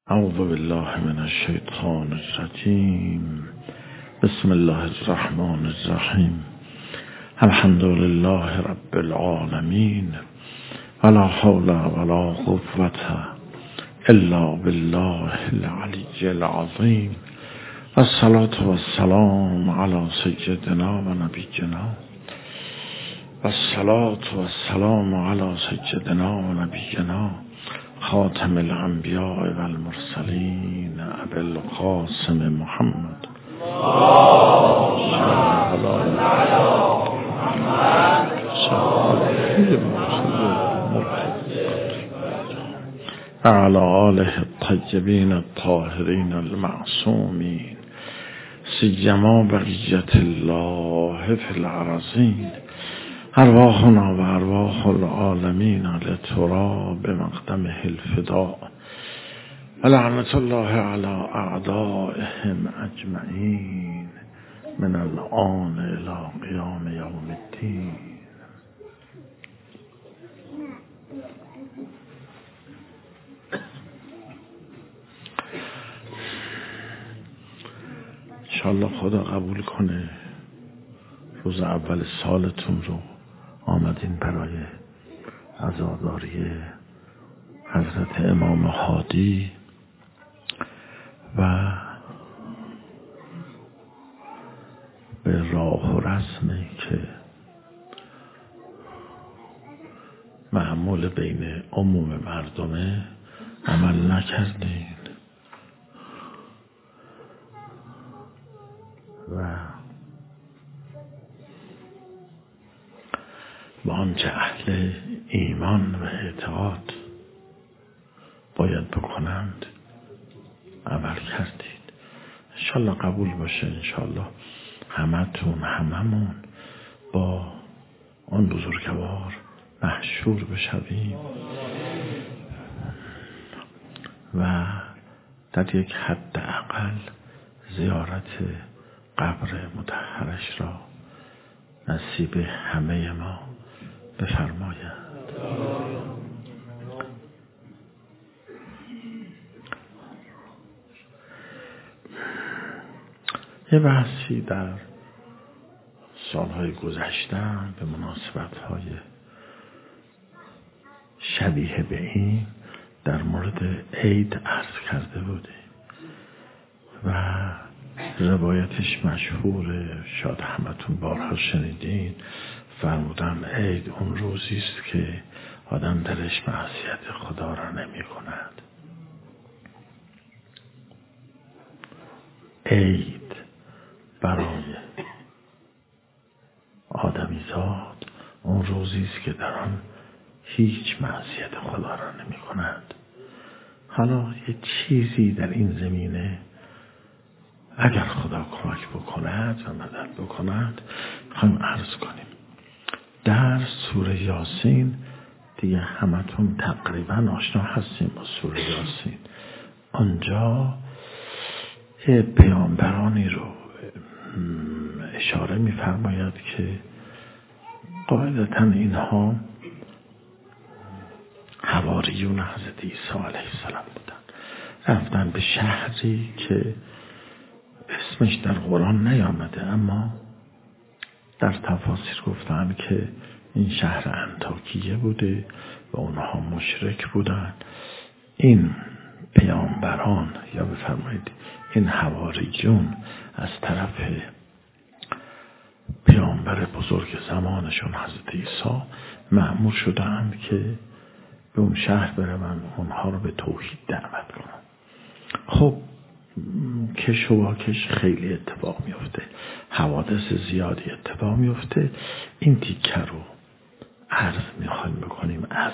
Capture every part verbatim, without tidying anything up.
اعوذ بالله من الشیطان الرجیم. بسم الله الرحمن الرحیم. الحمد لله رب العالمین ولا حول ولا قوة الا بالله العلی العظیم. والصلاة والسلام على سیدنا و نبینا والصلاة والسلام على سیدنا و نبینا خاتم الانبیاء و المرسلین ابی القاسم محمد و علی آله الطیبین الطاهرین المعصومین سیما بقیت الله فی الارضین. ارواحنا و ارواح العالمین لترا بمقدمه الفداء و لعنت الله علی اعدائهم اجمعین من الآن الی قیام یوم الدین. انشاءالله خدا قبول کنه روز اول سالتون رو آمدین برای عزاداری حضرت امام هادی و به راه و رسمی که معمول بین عموم مردمه عمل نکردین و با آنچه اهل ایمان و اعتقاد باید بکنند عمل کردید. انشالله قبول باشه. انشالله همتون هممون با آن بزرگوار محشور بشویم و در یک حد اقل زیارت قبر مطهرش را نصیب همه ما بفرماید. یه بحثی در سالهای گذشته به مناسبت‌های شبیه به این در مورد عید عرض کرده بودیم و روایتش مشهوره، شاید همتون بارها شنیدین. فرمودن عید اون روزی است که آدم درش معصیت خدا را نمی کند. عید برای آدمیزاد اون روزی است که در آن هیچ معصیت خدا را نمی کند. حالا یه چیزی در این زمینه اگر خدا کمک بکند و مدد بکند خواهیم عرض کنیم. در سوره یاسین دیگه همتون تقریبا آشنا هستیم با سوره یاسین. آنجا پیامبرانی رو اشاره می‌فرماید که قاعدتاً اینها حواریون حضرت عیسی علیه السلام بودن. رفتن به شهری که اسمش در قرآن نیامده اما در تفاسیر گفتن که این شهر انطاکیه بوده و اونها مشرک بودن. این پیامبران یا بفرمایید این حواریون از طرف پیامبر بزرگ زمانشون حضرت عیسی مأمور شدند که به اون شهر برن اونها رو به توحید دعوت کنن. خب کش و واکش خیلی اتفاق میفته، حوادث زیادی اتفاق میفته. این تیکه رو عرض میخوایم بکنیم از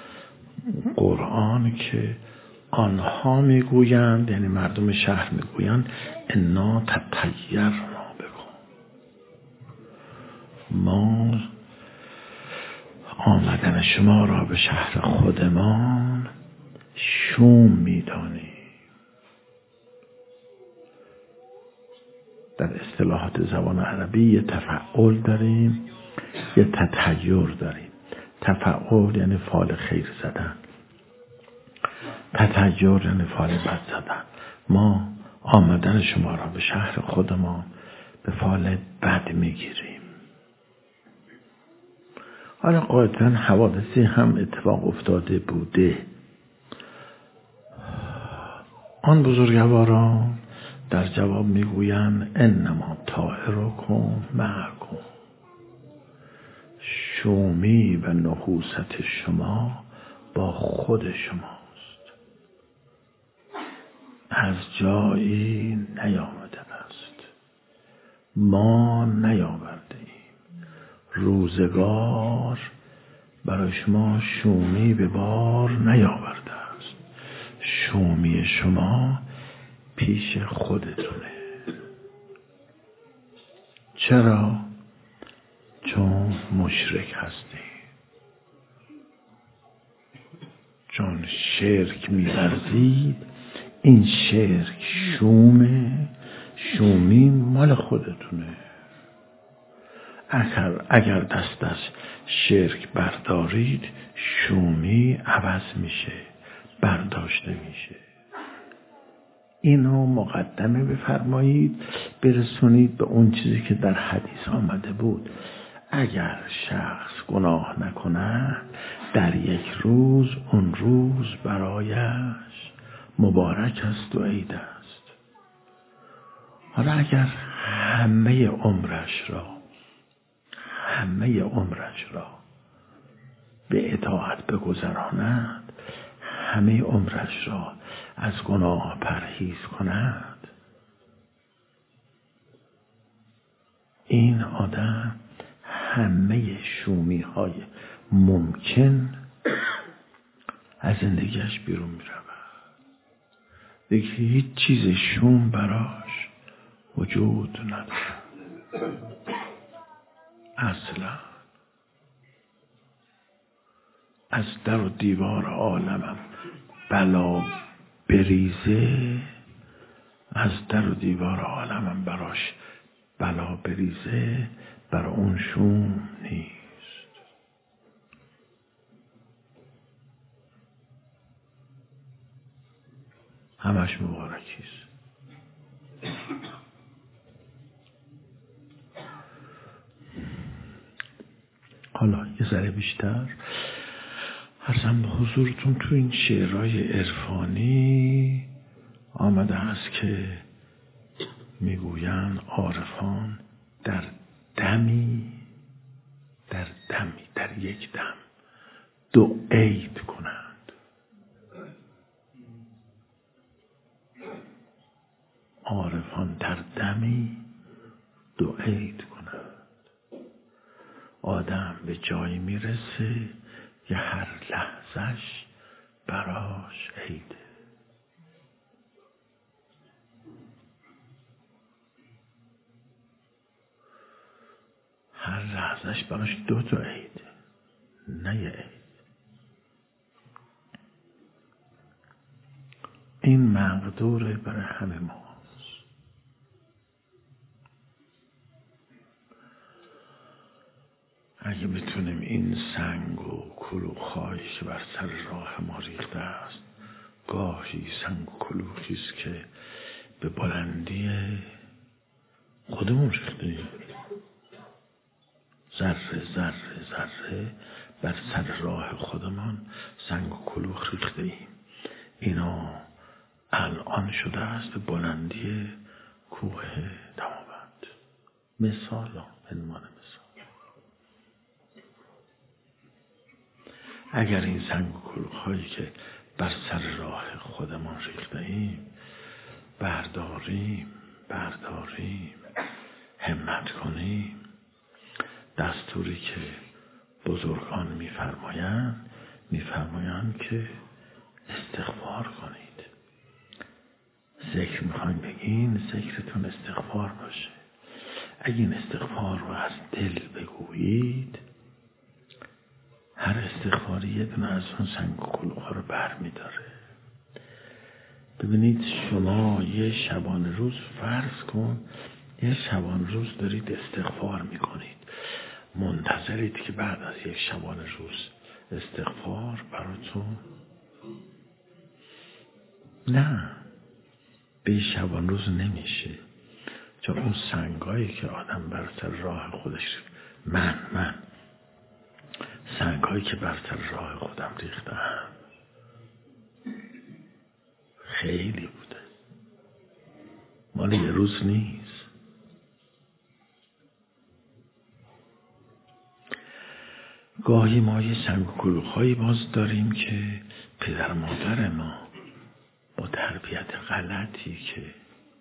قرآن که آنها میگویند، یعنی مردم شهر میگویند انا تطیرنا بکن، ما آمدن شما را به شهر خودمان شوم میدانیم. در اصطلاحات زبان عربی یه تفعول داریم یه تطیر داریم. تفعول یعنی فعل خیر زدن، تطیر یعنی فال بد زدن. ما آمدن شما را به شهر خودمان به فال بد میگیریم. حالا قاعدتاً حوادثی هم اتفاق افتاده بوده. آن بزرگواران در جواب میگویند انما طائرکم معکم، شومی و نحوست شما با خود شماست، از جایی نیامده است، ما نیاورده ایم. روزگار برای شما شومی به بار نیاورده است، شومی شما پیش خودتونه. چرا؟ چون مشرک هستی، چون شرک می‌ورزید. این شرک شومه، شومی مال خودتونه. اگر اگر دست از شرک بردارید، شومی عوض میشه، برداشته میشه. اینو مقدمه بفرمایید، برسونید به اون چیزی که در حدیث آمده بود. اگر شخص گناه نکنه در یک روز، اون روز برایش مبارک است و عید است. حالا اگر همه عمرش را همه عمرش را به اطاعت بگذراند، همه عمرش را از گناه پرهیز کند، این آدم همه شومی های ممکن از زندگیش بیرون می رود. دیگه هیچ چیز شوم براش وجود نداره اصلا. از در و دیوار عالمم بلا بریزه، از در و دیوار عالمم براش بلا بریزه، برای اون شوم نیست. همش مبارکیست. حالا یه ذره بیشتر عرضم به حضورتون، تو این شعرهای عرفانی آمده هست که میگوین عارفان در دمی در دمی در یک دم دو عید کنند. عارفان در دمی دو عید کنند. آدم به جایی میرسه که هر لحظش براش عیده. هر لحظش براش دو تا عیده، نه یه عید. این مقدوره برای همه ماست. اگه بتونیم این سنگ و کلوخ‌هایی که بر سر راه ما ریخته است، گاهی سنگ و کلوخی است که به بلندی خودمون ریخته ایم، ذره ذره ذره بر سر راه خودمان سنگ و کلوخ ریخته ایم. اینا الان شده است به بلندی کوه دماوند. مثال عنوان مثال. اگر این سنگ و کلوخ هایی که بر سر راه خودمان ریخته ایم برداریم برداریم همت کنیم، دستوری که بزرگان میفرمایند میفرمایند که استغفار کنید. ذکر میخواین بگین، ذکرتون استغفار باشه. اگه این استغفار رو از دل بگویید، هر استغفاری یه دونه از اون سنگ و کلوخ رو بر میداره. ببینید شما یه شبانه روز فرض کن، یه شبانه روز دارید استغفار میکنید، منتظرید که بعد از یک شبانه روز استغفار براتون نه، به شبان روز نمیشه، چون اون سنگایی که آدم بر سر راه خودش من من سنگایی که بر سر راه خودم ریختم خیلی بوده، مال یه روز نیست. گاهی ما یه سنگ و کلوخایی باز داریم که پدر مادر ما با تربیت غلطی که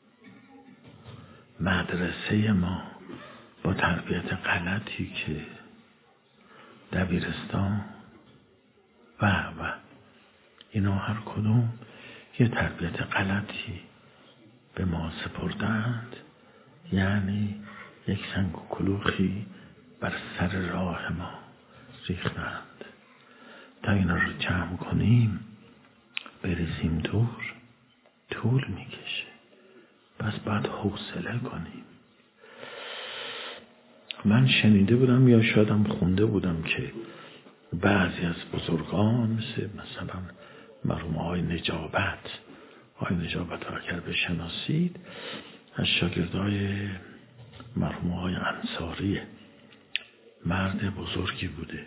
مدرسه ما با تربیت غلطی که دبیرستان و و اینا هر کدوم یه تربیت غلطی به ما سپردند، یعنی یک سنگ و کلوخی بر سر راه ما ریختند. تا اینا رو جمع کنیم بریزیم دور طول میکشه، پس باید حوصله کنیم. من شنیده بودم یا شایدم خونده بودم که بعضی از بزرگان مثل مثلا مرحوم آقای نجابت آقای نجابت رو اگر بشناسید، از شاگردای مرحوم آقای انصاری، مرد بزرگی بوده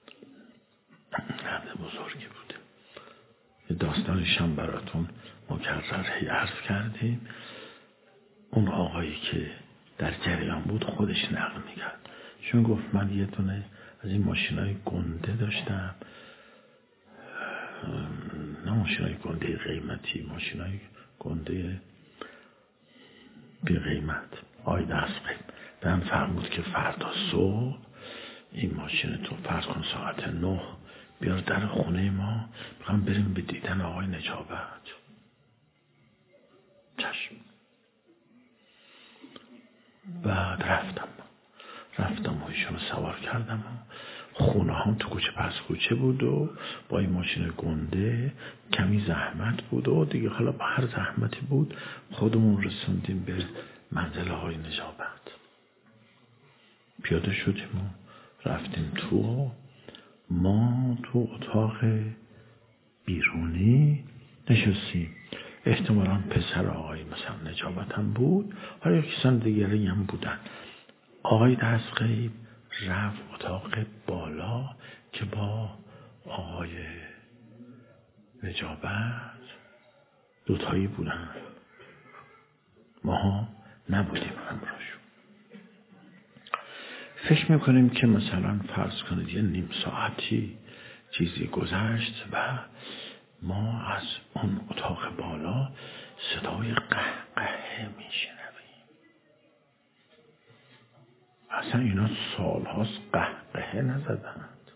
مرد بزرگی بوده داستانش هم براتون مکرر هی عرض کردیم. اون آقایی که در جریان بود خودش نقل میکرد، چون گفت من یه دونه از این ماشینای گنده داشتم، نه ماشینای گنده قیمتی، ماشینای گنده بی قیمت. آی دست قیم دن فرمود که فردا صبح این ماشین تو فرض کن ساعت نه بیار در خونه ما، میخوام بریم به دیدن آقای نجابت. چشم. بعد رفتم رفتم و ایشونو سوار کردم و خونه هم تو کوچه پس کوچه بود و با این ماشین گنده کمی زحمت بود و دیگه حالا با هر زحمتی بود خودمون رسوندیم به منزل آقای نجابت. پیاده شدیم و رفتیم تو. ما تو اتاق بیرونی نشستیم، احتمالاً پسر آقای مثلا نجابت هم بود، حالا یک کسان دیگری هم بودن. آقای دستقیب رفت اتاق بالا که با آقای نجابت دوتایی بودن، ما نبودیم همراهشون. فکر میکنیم که مثلا فرض کنید یه نیم ساعتی چیزی گذشت و ما از اون اتاق بالا صدای قهقه میشنویم. اصلا اینا سال هاست قهقه نزدند.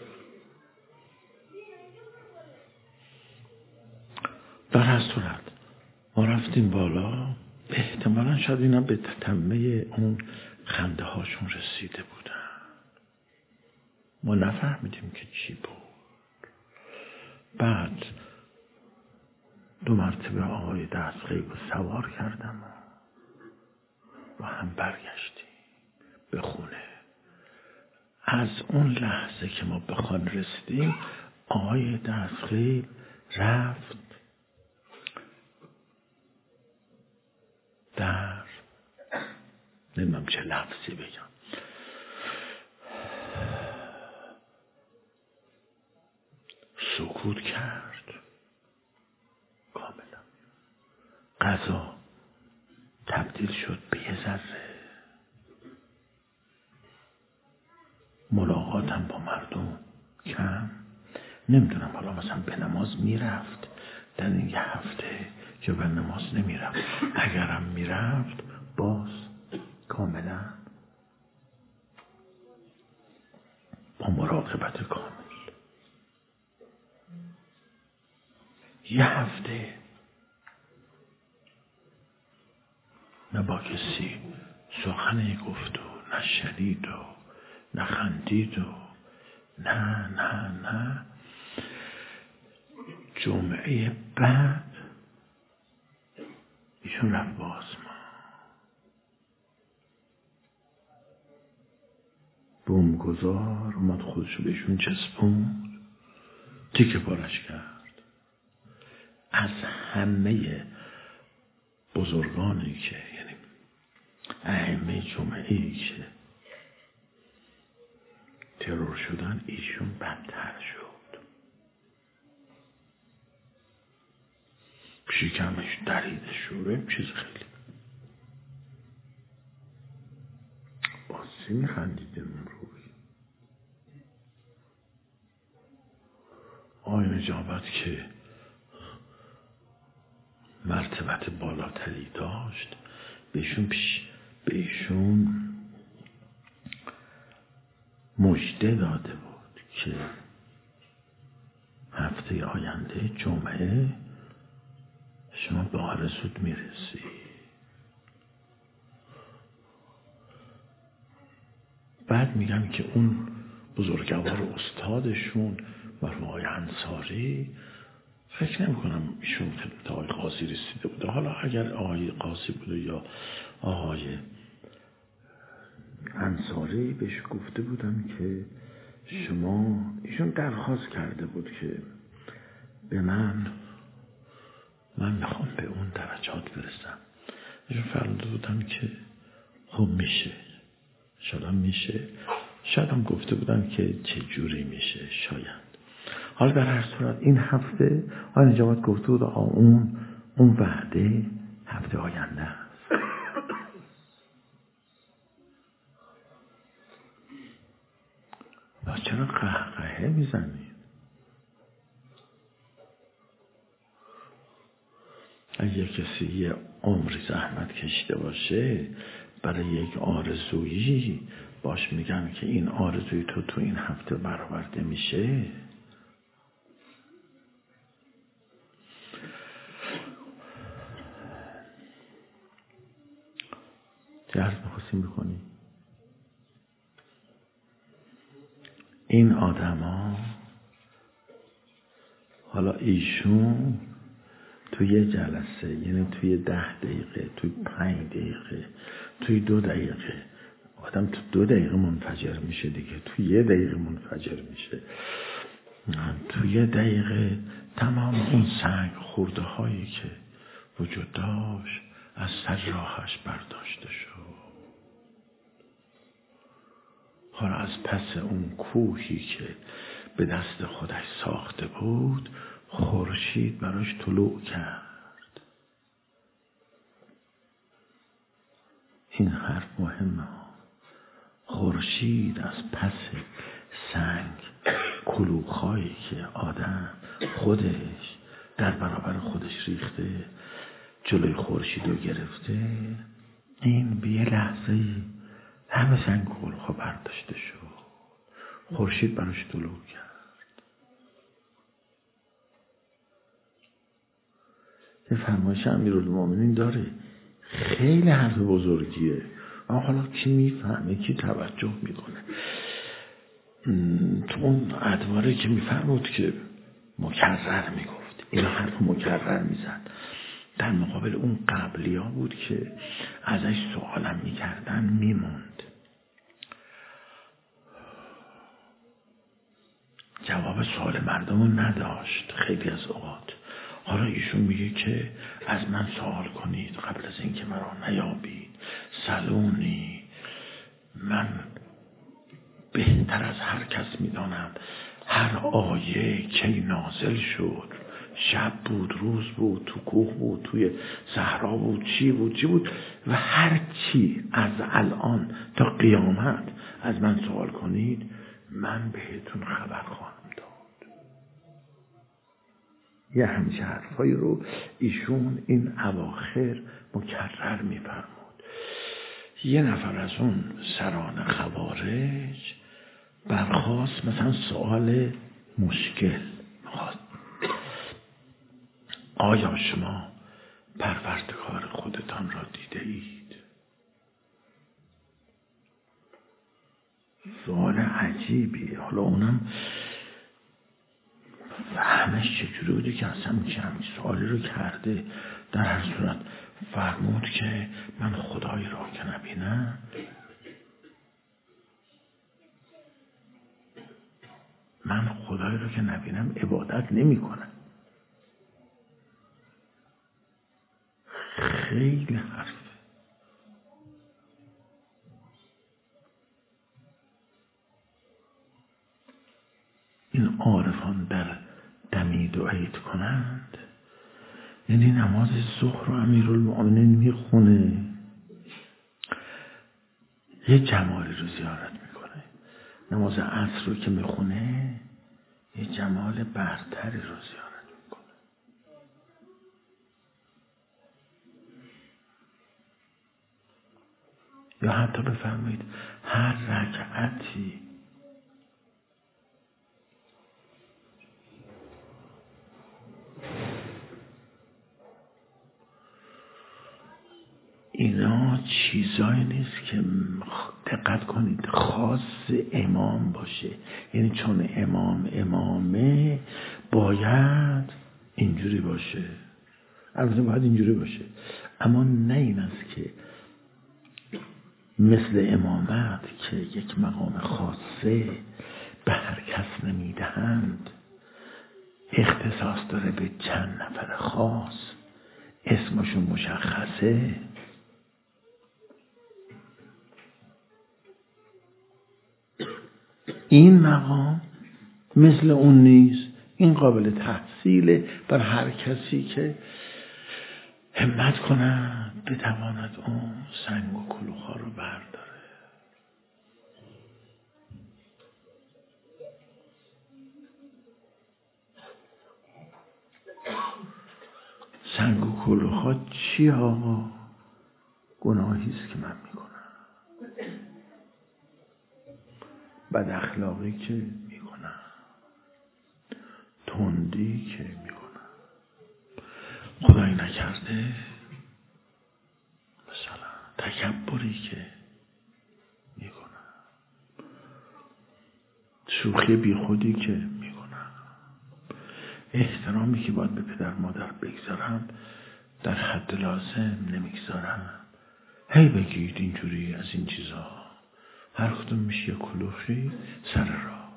در هر صورت ما رفتیم بالا، احتمالا شاید اینا به تتمه اون خنده هاشون رسیده بودن، ما نفهمیدیم که چی بود. بعد دو مرتبه آقای دستقیب رو سوار کردم و هم برگشتیم به خونه. از اون لحظه که ما به خانه رسیدیم آقای دستقیب رفت در نمیدونم چه لفظی بگم، سکوت کرد کاملا. غذا تبدیل شد به یه ذره. ملاقاتم با مردم کم. نمیدونم حالا مثلا به نماز میرفت در این یه هفته که به نماز نمیرفت، اگرم میرفت باز کاملا با مراقبت کامل. یه هفته نه با کسی سخنی گفت و نه شنید و نه خندید و نه نه نه جمعه بعد ایشون رفت با آسمان، بومگذار اومد خودشو بهشون چسبوند، تیکه پارش کرد. از همه بزرگانی که یعنی ائمه جمعه‌ای که ترور شدن ایشون بدتر شد. شکمش دریده شده، چیز خیلی باسی میخندیدیم اون روی. آقای نجابت که مرتبت بالاتری داشت، بهشون پیش بهشون مژده داده بود که هفته آینده جمعه شما به آرزوت میرسی. بعد میگن که اون بزرگوار استادشون مرحوم آقای انصاری، فکر نمی کنم ایشون خدمت آقای قاضی رسیده بوده، حالا اگر آقای قاضی بوده یا آقای انصاری، بهش گفته بودن که شما، ایشون درخواست کرده بود که به من من میخوام به اون درجات برسم. ایشون فرموده بودن که خب میشه، شاید هم میشه، شاید هم گفته بودن که چه جوری میشه، شاید. حالا در هر صورت این هفته آقای نجابت گفته بود اون اون وعده هفته آینده است. و چرا قهقهه میزنید؟ اگه کسی یه عمری زحمت کشیده باشه برای یک آرزویی، باش میگن که این آرزوی تو تو این هفته برآورده میشه. چه عرض میخواستیم بکنی؟ این آدم ها، حالا ایشون توی جلسه، یعنی توی ده دقیقه، توی پنج دقیقه، توی دو دقیقه، آدم تو دو دقیقه منفجر میشه دیگه، توی یه دقیقه منفجر میشه، توی یه دقیقه تمام اون سنگ خورده هایی که وجود داشت از سر راهش برداشته شد. حالا از پس اون کوهی که به دست خودش ساخته بود، خورشید براش طلوع کرد. این حرف مهمه. خورشید از پس سنگ کلوخایی که آدم خودش در برابر خودش ریخته، جلوی خورشید رو گرفته، این به یه لحظه همه سنگ کلوخا برداشته شد. خورشید براش طلوع کرد. یه فرمایش امیرالمومنین داره، خیلی حرف بزرگیه، اما حالا کی میفهمه، کی توجه میکنه؟ تو اون ادواره که میفرمود که مکرر میگفت، این حرف مکرر میزد، در مقابل اون قبلی ها بود که ازش سوالم میکردن میموند، جواب سوال مردم نداشت خیلی از اوقات. حالا ایشون میگه که از من سوال کنید قبل از اینکه مرا نیابید، سلونی، من بهتر از هر کس میدانم هر آیه کی نازل شد، شب بود، روز بود، تو کوه بود، توی صحرا بود، چی بود چی بود و هر چی از الان تا قیامت از من سوال کنید من بهتون خبر خواهم داد. یه همچه حرفایی رو ایشون این اواخر مکرر میفرمود. یه نفر از اون سران خوارج برخاست مثلا سوال مشکل میخواد، آیا شما پروردگار خودتان را دیده اید؟ سوال عجیبی. حالا اونم فهمش چجوری بوده که اصلا میشه همین سوالی رو کرده. در هر صورت فرمود که من خدایی را که نبینم من خدایی را که نبینم عبادت نمی کنم. خیلی حرفه. این عارفان در دمید و عید کنند، یعنی نماز ظهر رو امیرالمؤمنین میخونه، یه جمالی رو زیارت میکنه. نماز عصر رو که میخونه یه جمال برتری رو زیارت میکنه. یا حتی بفرمایید هر رکعتی اینا چیزایی نیست که دقت کنید خاص امام باشه. یعنی چون امام امامه باید اینجوری باشه، البته باید اینجوری باشه، اما نه این است که مثل امامت که یک مقام خاصه به هر کس نمیدهند، اختصاص داره به چند نفر خاص، اسمشون مشخصه. این مقام مثل اون نیست. این قابل تحصیله بر هر کسی که همت کند بتواند اون سنگ و کلوخا رو برداره. سنگ و کلوخا چی آقا؟ گناهیست که من میکنم، بد اخلاقی که میکنم، تندی که میکنم، خدای نکرده مثلا تکبری که میکنم، شوخی بی خودی که میکنم، احترامی که باید به پدر مادر بگذارم در حد لازم نمیگذارم. هی بگید اینجوری از این چیزا، هر کدوم میشه یه کلوخی سر راه.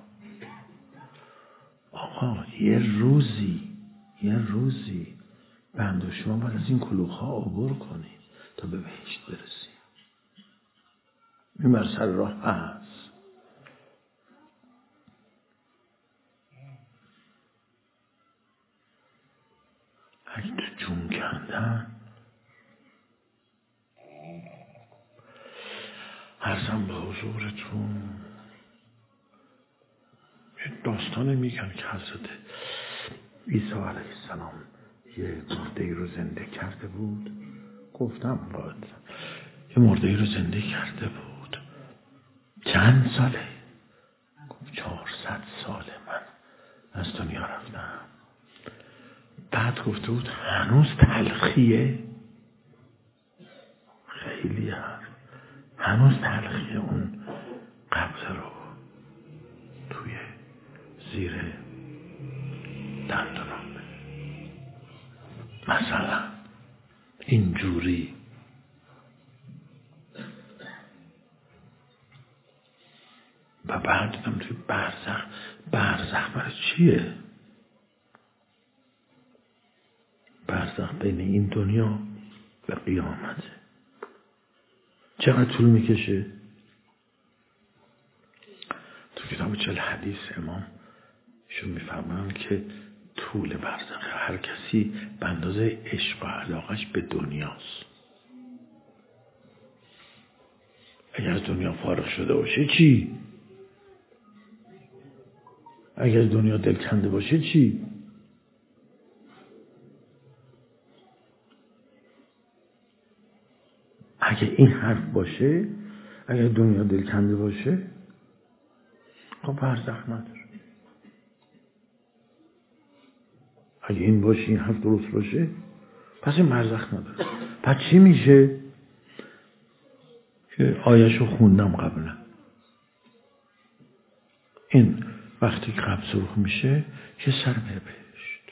آقا یه روزی یه روزی بنده شما باید از این کلوخا عبور کنید تا به بهشت برسید. این بر سر راه هست. اگه تو جون کندن عرضم به حضورتون یه داستانی میگن که حضرت عیسی علیه السلام یه مرده ای رو زنده کرده بود. گفتم باید یه مرده ای رو زنده کرده بود. چند ساله؟ گفت چهارصد ساله من از دنیا رفتم. بعد گفته بود هنوز تلخیه. خیلی حرف. هنوز تلخیه اون قبضه رو توی زیر دندانم. مثلا اینجوری و بعد دیدم توی برزخ. برزخ برای چیه؟ برزخ بین این دنیا و قیامته. چقدر طول میکشه؟ تو کتاب چهل حدیث امام شون میفهمن که طول برزخ هر کسی به اندازه عشق و علاقش به دنیاست. اگر از دنیا فارغ شده باشه چی؟ اگر از دنیا دل کنده باشه چی؟ اگه این حرف باشه، اگر دنیا دل کنده باشه، خب برزخ نداره. اگه این باشه، این حرف درست باشه، پس این برزخ نداره. پس چی میشه؟ که آیه‌شو خوندم قبلا. این وقتی که قبض روح میشه که سر میره بهشت.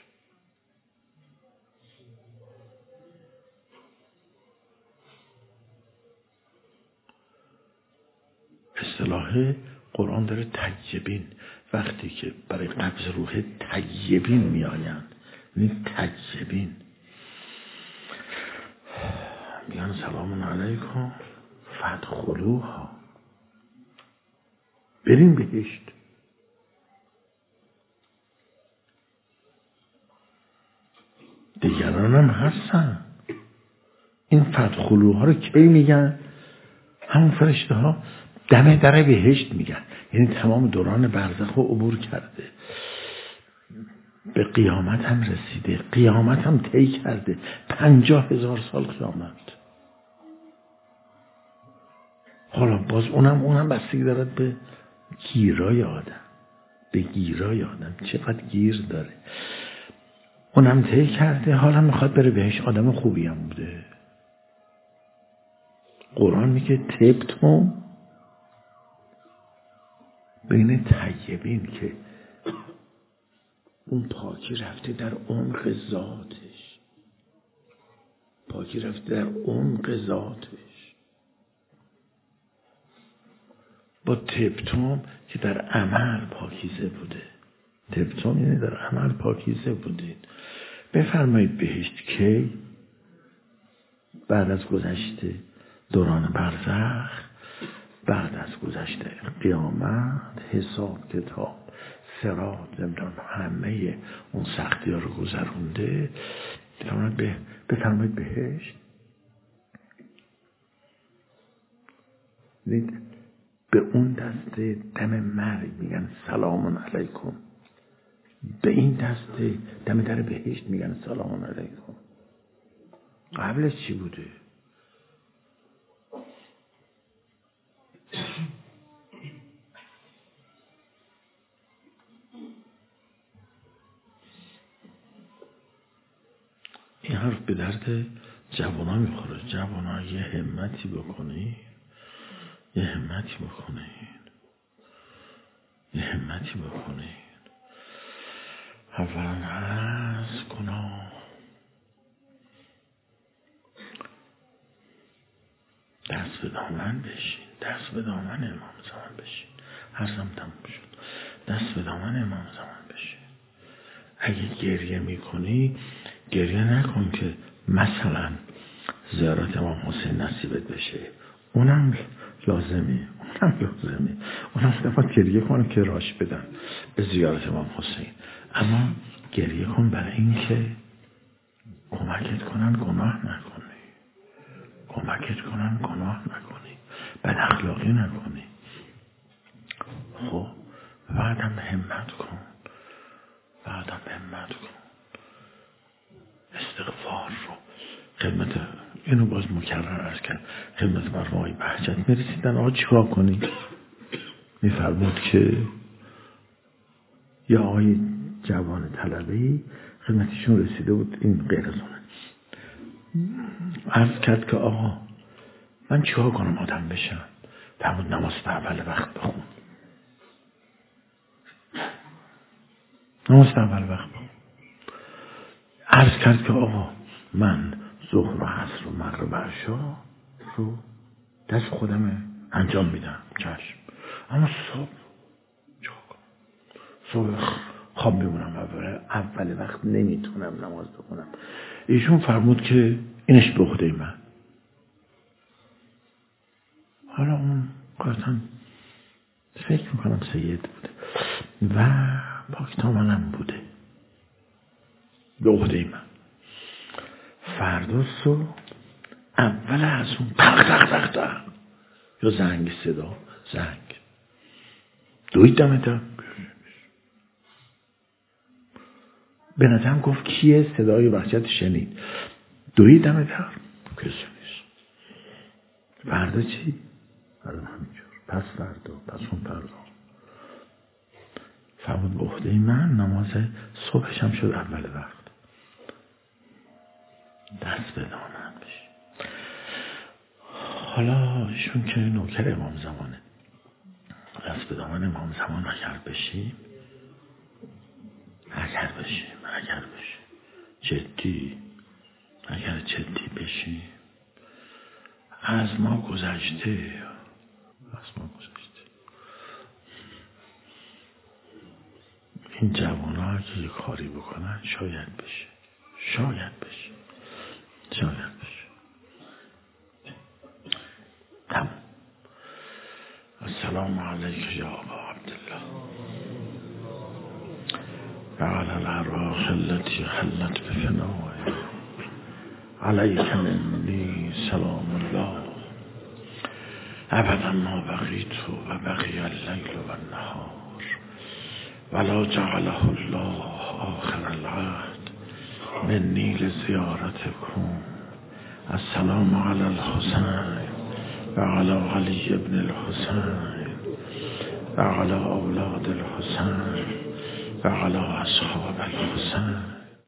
اصطلاح قرآن داره طیبین. وقتی که برای قبض روح طیبین میآیند، یعنی طیبین. میگن سلام علیکم فدخلوها، بریم بهشت. دیگران هم هستن. این فدخلوها رو کی میگن؟ همون فرشته ها دم در بهشت میگن. یعنی تمام دوران برزخ رو عبور کرده، به قیامت هم رسیده، قیامت هم طی کرده، پنجاه هزار سال قیامت. حالا باز اونم اونم بستگی دارد به گیرای آدم، به گیرای آدم چقدر گیر داره. اونم طی کرده، حالا میخواد بره بهش. آدم خوبی هم بوده. قرآن میگه تبتم بین طیبین، که اون پاکی رفته در عمق ذاتش، پاکی رفته در عمق ذاتش. با تبتم که در عمل پاکیزه بوده. تبتم یعنی در عمل پاکیزه بودید. بفرمایید بهشت کی؟ بعد از گذشته دوران برزخ، بعد از گذشته قیامت، حساب کتاب، صراط، زمدان، همه اون سختی ها رو گذرونده. بفرمایید به بفرمایید بهشت. به اون دسته دم مرگ میگن سلام علیکم، به این دسته دم در بهشت میگن سلام علیکم. قبلش چی بوده؟ این حرف به درد جوانا میخوره. جوانا یه همتی بکنی، یه همتی بکنید یه همتی بکنید اولا از گناه دست به دامن بشین، دست به دامن امام زمان بشین. عرضم تموم شد. دست به دامن امام زمان بشین. اگه گریه میکنی، گریه نکن که مثلا زیارت امام حسین نصیبت بشه. اونم لازمه، اونم لازمه اونم دفعه گریه کنم که راش بدن به زیارت امام حسین. اما گریه کن برای این که کمکت کنن گناه نکنی، کمکت کنن گناه نکنی، بد اخلاقی نکنی. خب بعدم همت کن، بعدم همت کن استغفار رو خدمت، اینو باز مکرر عرض کرد، خدمت مرحوم بهجت میرسیدن. آقا چیکار کنی؟ میفرمود که یا آقای جوان طلبه‌ای خدمتشون رسیده بود، این غیر از اونه، عرض کرد که آقا من چیکار کنم آدم بشم؟ فرمود نماز اول وقت بخون، نماز اول وقت بخون. عرض کرد که آقا من ظهر و عصر و مغرب و عشا رو دست خودم انجام میدم. چشم. اما صبح چیکار کنم؟ صبح خواب میمونم، اول اول وقت نمیتونم نماز بخونم. ایشون فرمود که اینش به عهده من. حالا اون قطعا فکر میکنم سید بوده و پاکدامنم بوده، به عهده من. فردا صبح اول از اون تق تق تق تق یا زنگ صدا، زنگ دوید دم در. به نظرم گفت کیه؟ صدای وحشت شنید، دوید دم در، کسی نیست. فردا چی؟ فردا همینجور، پس فردا، پس اون فردا. فرمود به عهده من، نماز صبحشم شد اول وقت. دست به دامن بشی. حالا ایشون که نوکر امام زمانه، دست به دامن امام زمان اگر بشیم اگر بشیم اگر بشیم جدی اگر جدی بشیم از ما گذشته از ما گذشته این جوان ها که یه کاری بکنن شاید بشه، شاید بشه شاید بشه السلام عليك يا أبا عبد الله وعلى الأرواح التي حلت بفنائك عليك مني سلام الله أبدا ما بقيت وبقي الليل والنهار ولا جعله الله آخر العهد مني لزيارتكم. السلام على الحسين وعلى علي بن الحسين وعلى أولاد الحسين وعلى أصحاب الحسين.